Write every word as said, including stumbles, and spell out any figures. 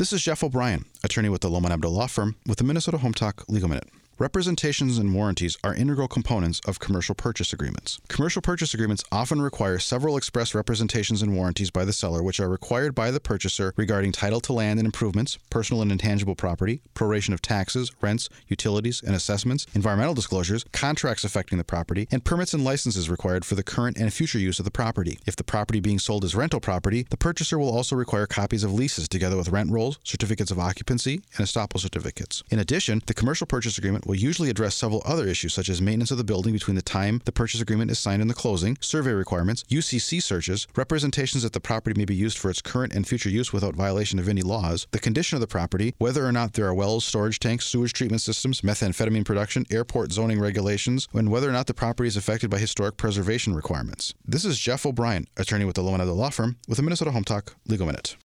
This is Jeff O'Brien, attorney with the Lohman Abdo Law Firm with the Minnesota Home Talk Legal Minute. Representations and warranties are integral components of commercial purchase agreements. Commercial purchase agreements often require several express representations and warranties by the seller, which are required by the purchaser regarding title to land and improvements, personal and intangible property, proration of taxes, rents, utilities, and assessments, environmental disclosures, contracts affecting the property, and permits and licenses required for the current and future use of the property. If the property being sold is rental property, the purchaser will also require copies of leases together with rent rolls, certificates of occupancy, and estoppel certificates. In addition, the commercial purchase agreement will usually address several other issues such as maintenance of the building between the time the purchase agreement is signed and the closing, survey requirements, U C C searches, representations that the property may be used for its current and future use without violation of any laws, the condition of the property, whether or not there are wells, storage tanks, sewage treatment systems, methamphetamine production, airport zoning regulations, and whether or not the property is affected by historic preservation requirements. This is Jeff O'Brien, attorney with the Lohman Abdo Law Firm with the Minnesota Home Talk Legal Minute.